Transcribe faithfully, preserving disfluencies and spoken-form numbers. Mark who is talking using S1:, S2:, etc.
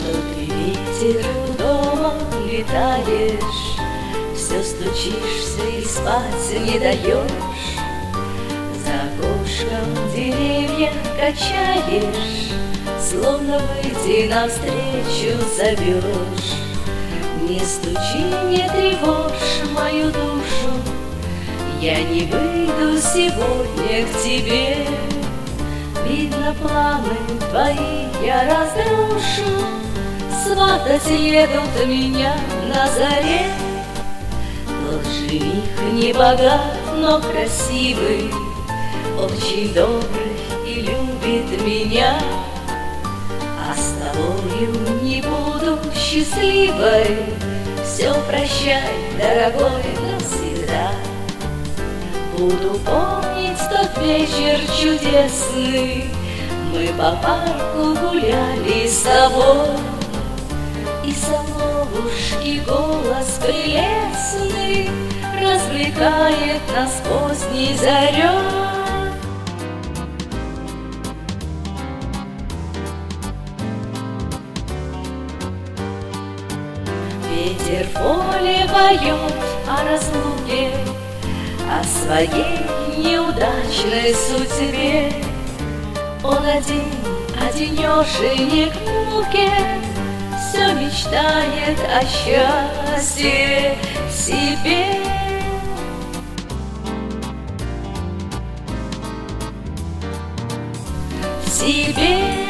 S1: Что ты, ветер, дома летаешь, все стучишься и спать не даешь, за окошком деревья качаешь, словно выйти навстречу зовешь. Не стучи, не тревожь мою душу, я не выйду сегодня к тебе. Видно, планы твои я разрушу, сватать едут меня на заре. Тот жених не богат, но красивый, очень добрый и любит меня. А с тобою не буду счастливой, все прощай, дорогой, навсегда. Буду помнить тот вечер чудесный, мы по парку гуляли с тобой, и соловушки голос прелестный развлекает нас поздней зарей. Ветер в поле поет о разлуке, о своей неудачной судьбе. Он один, одинешенек в муке, все мечтает о счастье себе. Себе.